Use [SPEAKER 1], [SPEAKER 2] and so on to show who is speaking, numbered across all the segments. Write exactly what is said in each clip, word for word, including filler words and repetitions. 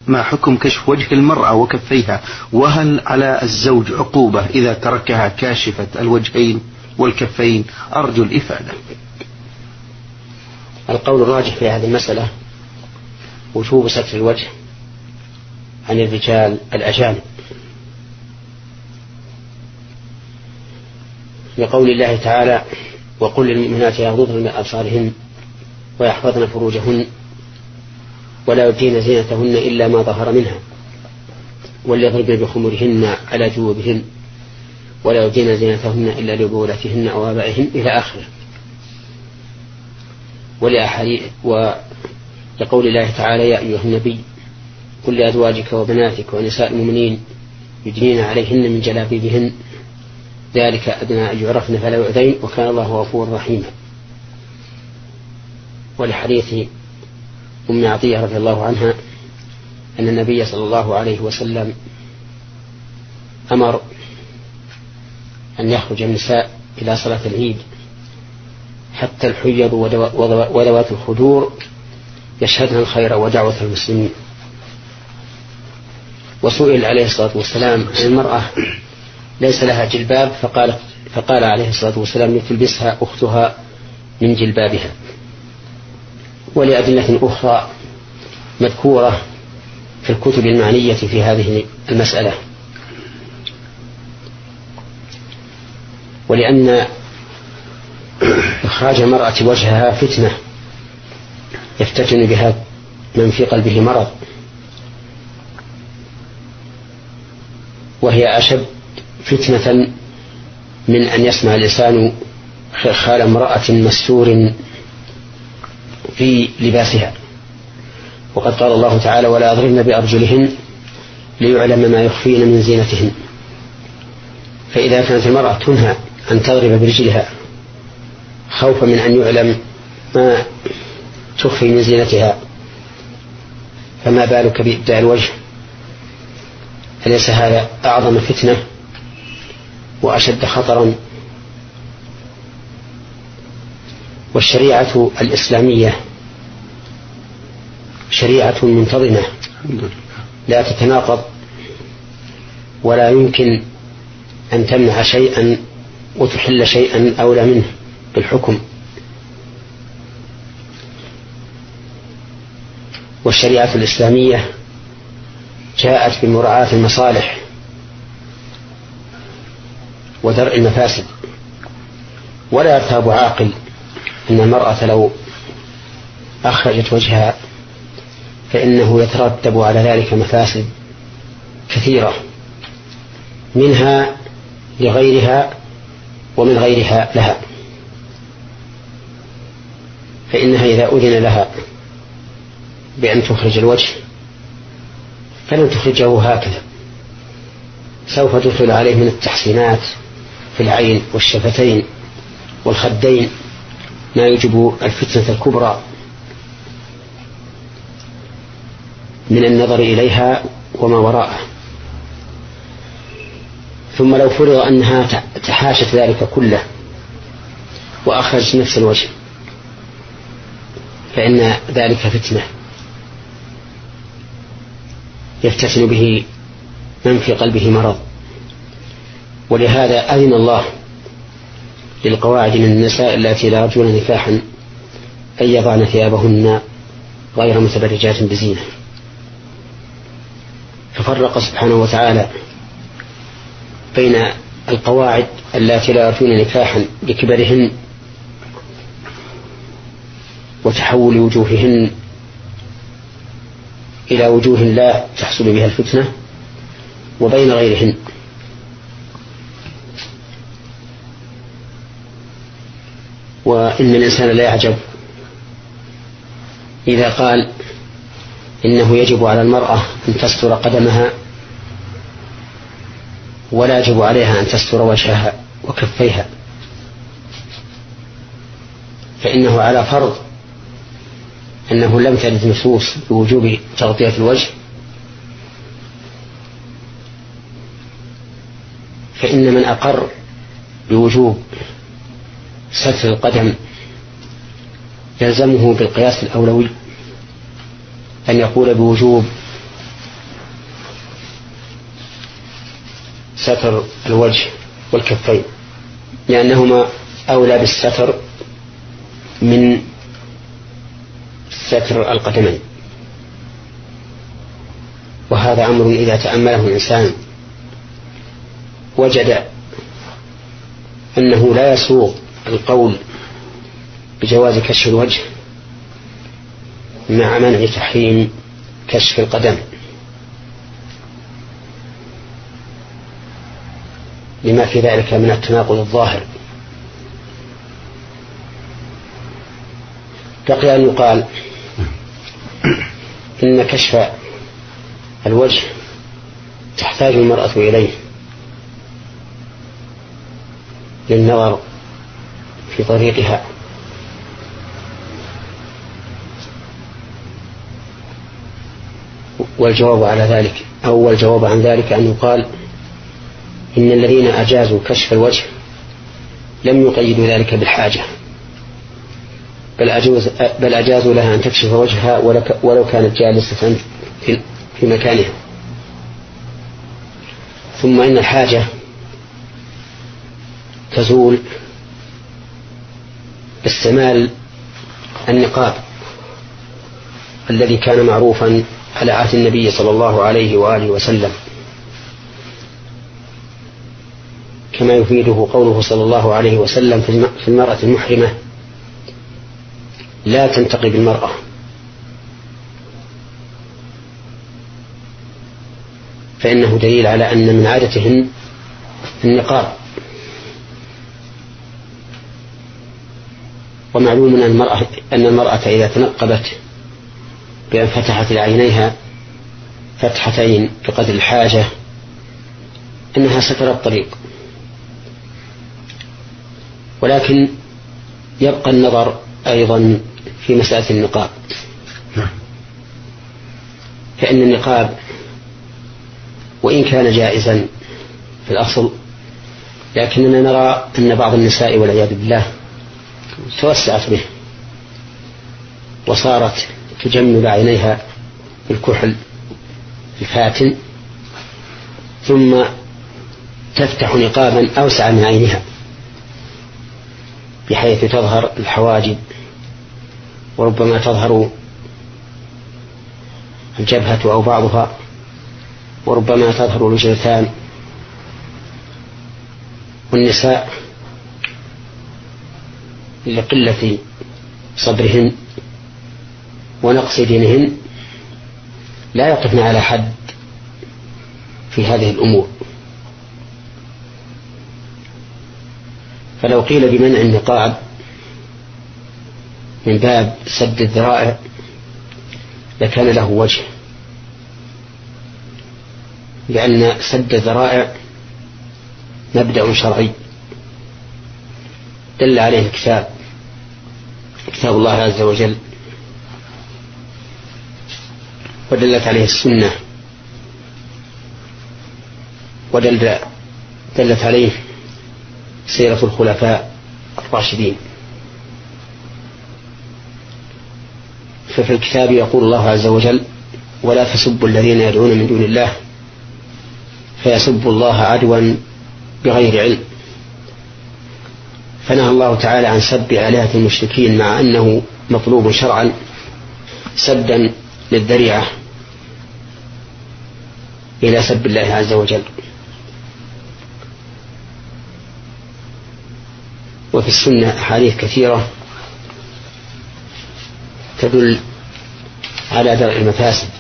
[SPEAKER 1] ما حكم كشف وجه المرأة وكفيها؟ وهل على الزوج عقوبة إذا تركها كاشفة الوجهين والكفين؟ أرجو الإفادة.
[SPEAKER 2] القول الراجح في هذه المسألة وجوب ستر الوجه عن الرجال الأجانب، لقول الله تعالى: وقل للمؤمنات يغضضن من أبصارهن ويحفظن فروجهن ولا يبدين زينتهن إلا ما ظهر منها وليضربن بخمرهن على جيوبهن ولا يبدين زينتهن إلا لبولتهن أو آبائهن إلى آخره. ولقول الله تعالى: يا أيها النبي قل لأزواجك وبناتك ونساء المؤمنين يدنين عليهن من جلابيبهن ذلك أدنى أن يعرفن فلا يؤذين وكان الله غفورا رحيما. ولحديث أم عطية رضي الله عنها أن النبي صلى الله عليه وسلم أمر أن يخرج النساء إلى صلاة العيد حتى الحيض وذوات الخدور يشهدن الخير ودعوة المسلمين. وسئل عليه الصلاة والسلام عن المرأة ليس لها جلباب فقال, فقال عليه الصلاة والسلام: تلبسها أختها من جلبابها. ولأدلة أخرى مذكورة في الكتب المعنية في هذه المسألة. ولأن إخراج المرأة وجهها فتنة يفتتن بها من في قلبه مرض، وهي أشد فتنة من أن يسمع الإنسان خال امرأة مستور في لباسها. وقد قال الله تعالى: ولا يضربن بأرجلهن ليعلم ما يخفين من زينتهن. فإذا كانت المرأة تنهى أن تضرب برجلها خوفا من أن يعلم ما تخفي من زينتها، فما بالك بإبداء الوجه؟ أليس هذا أعظم فتنة وأشد خطرا؟ والشريعة الإسلامية شريعة منتظمة لا تتناقض، ولا يمكن أن تمنع شيئا وتحل شيئا أولى منه بالحكم. والشريعة الإسلامية جاءت بمراعاة المصالح ودرء المفاسد، ولا يرتاب عاقل أن المرأة لو أخرجت وجهها فإنه يترتب على ذلك مفاسد كثيرة، منها لغيرها ومن غيرها لها. فإنها إذا أذن لها بأن تخرج الوجه فلن تخرجه هكذا، سوف تدخل عليه من التحسينات في العين والشفتين والخدين ما يجب الفتنة الكبرى من النظر إليها وما وراءه. ثم لو فرض أنها تحاشت ذلك كله وأخرجت نفس الوجه فإن ذلك فتنة يفتتن به من في قلبه مرض. ولهذا أذن الله للقواعد من النساء التي لا يرجون نكاحا أن يضعن ثيابهن غير متبرجات بزينة، ففرق سبحانه وتعالى بين القواعد التي لا يرجون نكاحا لكبرهن وتحول وجوههن إلى وجوه لا تحصل بها الفتنة، وبين غيرهن. وإن الإنسان لا يعجب إذا قال إنه يجب على المرأة أن تستر قدمها ولا يجب عليها أن تستر وجهها وكفيها، فإنه على فرض أنه لم ترد نصوص بوجوب تغطية الوجه، فإن من أقر بوجوب ستر القدم يلزمه بالقياس الأولوي أن يقول بوجوب ستر الوجه والكفين، لأنهما أولى بالستر من ستر القدمين. وهذا أمر إذا تأمله الإنسان وجد أنه لا يسوغ القول بجواز كشف الوجه مع منع تحريم كشف القدم، لما في ذلك من التناقض الظاهر. بقي أن يقال إن كشف الوجه تحتاج المرأة إليه للنظر في طريقها، والجواب على ذلك أو الجواب عن ذلك أن يقال إن الذين أجازوا كشف الوجه لم يقيدوا ذلك بالحاجة، بل أجوز بل أجازوا لها أن تكشف وجهها ولو كانت جالسة في مكانها. ثم إن الحاجة تزول باستعمال النقاب الذي كان معروفا على عهد النبي صلى الله عليه وآله وسلم، كما يفيده قوله صلى الله عليه وسلم في المرأة المحرمة: لا تنتقب المرأة. فإنه دليل على أن من عادتهن النقاب. ومعلوم أن المرأة, أن المرأة إذا تنقبت بأن فتحت لعينيها فتحتين بقدر الحاجة أنها سترى الطريق، ولكن يبقى النظر أيضا في مسألة النقاب، فإن النقاب وإن كان جائزا في الأصل، لكننا نرى أن بعض النساء والعياذ بالله توسعت به وصارت تجمل عينيها بالكحل الفاتن، ثم تفتح نقابا أوسع من عينها بحيث تظهر الحواجب، وربما تظهر الجبهة أو بعضها، وربما تظهر الوجهتان. والنساء لقلة صبرهن ونقص دينهن لا يقفن على حد في هذه الأمور، فلو قيل بمنع النقاب من باب سد الذرائع لكان له وجه، لأن سد الذرائع مبدأ شرعي دل عليه الكتاب كتاب الله عز وجل، ودلت عليه السنة، ودلت دلت عليه سيرة الخلفاء الراشدين. ففي الكتاب يقول الله عز وجل: ولا تسبوا الذين يدعون من دون الله فيسبوا الله عدوا بغير علم. فنهى الله تعالى عن سب آلهة المشركين مع أنه مطلوب شرعا سدا للذريعة إلى سب الله عز وجل. وفي السنة أحاديث كثيرة تدل على درء المفاسد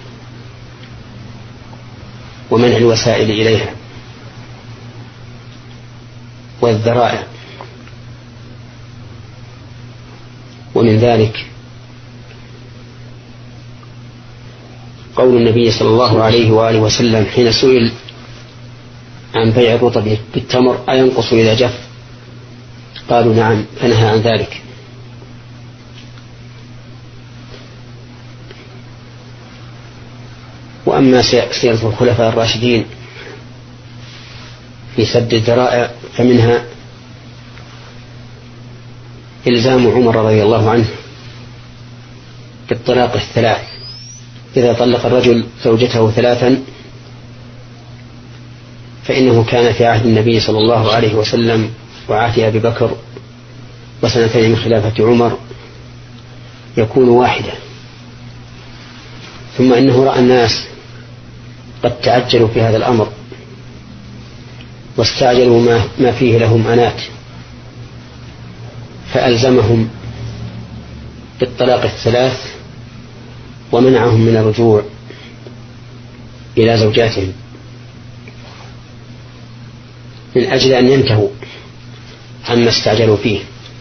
[SPEAKER 2] ومنع الوسائل إليها والذرائع. ومن ذلك قول النبي صلى الله عليه وآله وسلم حين سئل عن بيع الرطب بالتمر أينقص إذا جف؟ قالوا نعم، فنهى عن ذلك. وأما سيرة الخلفاء الراشدين في سد الذرائع فمنها إلزام عمر رضي الله عنه بالطلاق الثلاث، إذا طلق الرجل زوجته ثلاثا فإنه كان في عهد النبي صلى الله عليه وسلم وعهد أبي بكر وسنتين من خلافة عمر يكون واحدا، ثم إنه رأى الناس قد تعجلوا في هذا الأمر واستعجلوا ما, ما فيه لهم أنات، فألزمهم بالطلاق الثلاث ومنعهم من الرجوع إلى زوجاتهم من أجل أن ينتهوا عما استعجلوا فيه.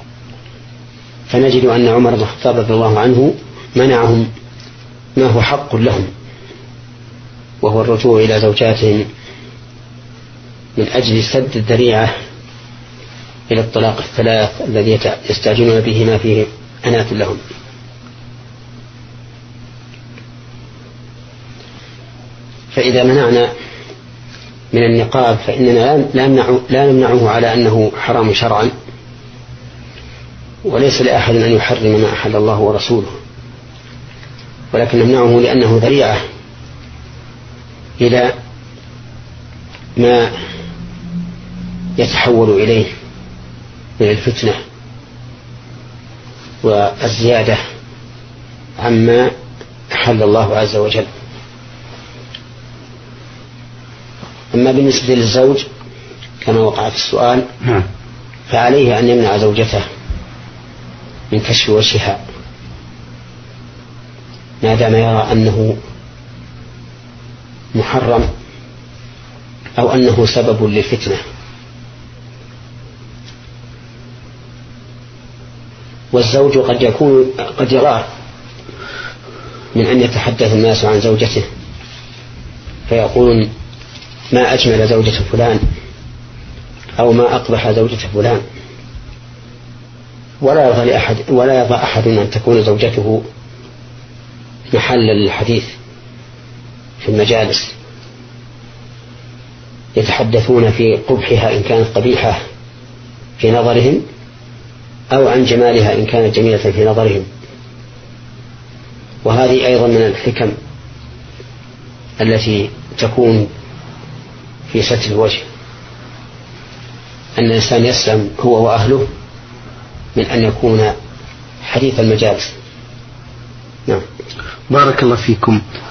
[SPEAKER 2] فنجد أن عمر بن الخطاب رضي الله عنه منعهم ما هو حق لهم، وهو الرجوع إلى زوجاتهم من أجل سد الذريعة إلى الطلاق الثلاث الذي يستعجلون به ما فيه أنات لهم. فإذا منعنا من النقاب فإننا لا نمنعه على أنه حرام شرعا، وليس لأحد أن يحرم ما أحل الله ورسوله، ولكن نمنعه لأنه ذريعة إلى ما يتحول إليه من الفتنة والزيادة عما أحل الله عز وجل. أما بالنسبة للزوج كما وقع في السؤال فعليه أن يمنع زوجته من كشف وجهها ما دام يرى أنه محرم أو أنه سبب للفتنة. والزوج قد يكون قد يغار من أن يتحدث الناس عن زوجته فيقولون ما أجمل زوجة فلان أو ما أقبح زوجة فلان، ولا يرضى لأحد ولا يرضى أحد أن تكون زوجته محلا للحديث في المجالس، يتحدثون في قبحها إن كانت قبيحة في نظرهم أو عن جمالها إن كانت جميلة في نظرهم. وهذه أيضا من الحكم التي تكون في ستر الوجه، أن الإنسان يسلم هو وأهله من أن يكون حديث المجالس. نعم.
[SPEAKER 1] بارك الله فيكم.